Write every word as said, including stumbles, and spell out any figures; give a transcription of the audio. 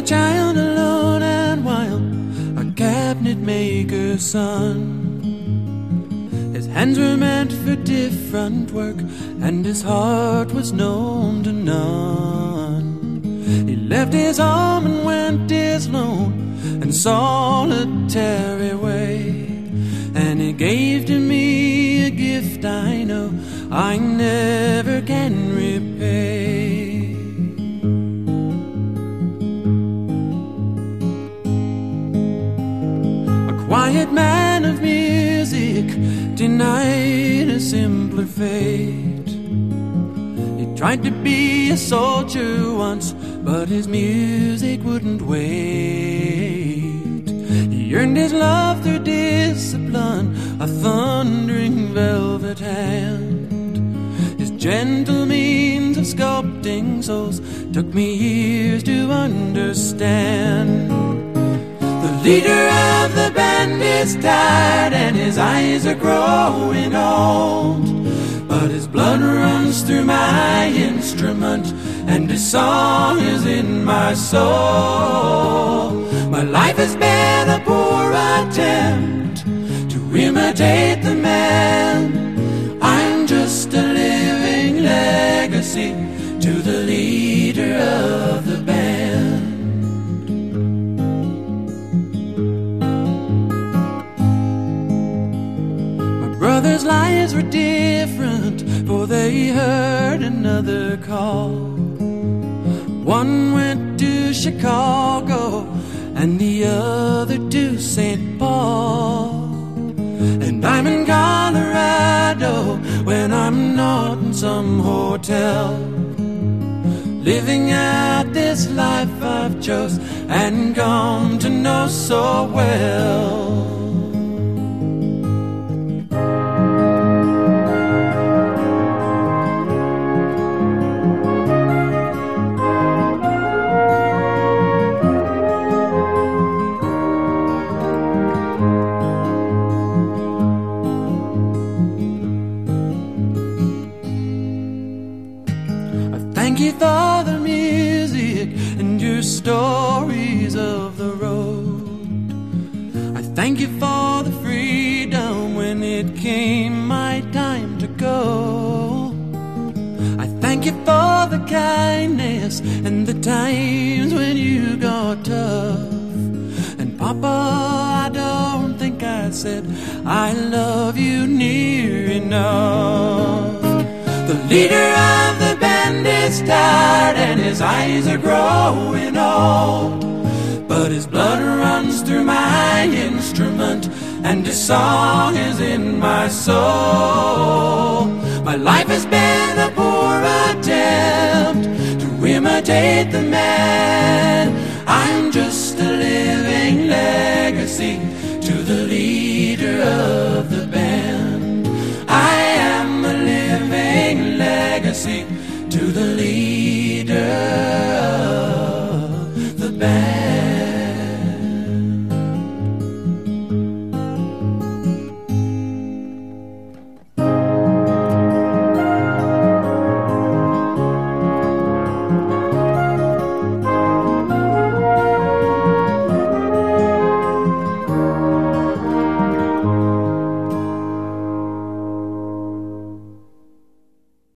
child alone and wild, a cabinet maker's son. His hands were meant for different work, and his heart was known to none. He left his home and went his lone and solitary way, and he gave to me a gift I know I never can repay. A quiet man of music, denied a simpler fate. He tried to be a soldier once, but his music wouldn't wait. He earned his love through discipline, a thundering velvet hand. His gentle means of sculpting souls took me years to understand. The leader of the band is tired and his eyes are growing old, but his blood runs through my instrument and his song is in my soul. My life has been a poor attempt to imitate the man. I'm just a living legacy to the leader of the band. My brother's lives were different, for they heard another call. One went to Chicago and the other to Saint Paul. And I'm in Colorado when I'm not in some hotel, living out this life I've chose and come to know so well. Thank you for the music and your stories of the road. I thank you for the freedom when it came my time to go. I thank you for the kindness and the times when you got tough. And Papa, I don't think I said I love you near enough. The leader of the band is tired and his eyes are growing old, but his blood runs through my instrument and his song is in my soul. My life has been a poor attempt to imitate the man. I'm just a living legacy to the leader of the band. I am a living legacy to the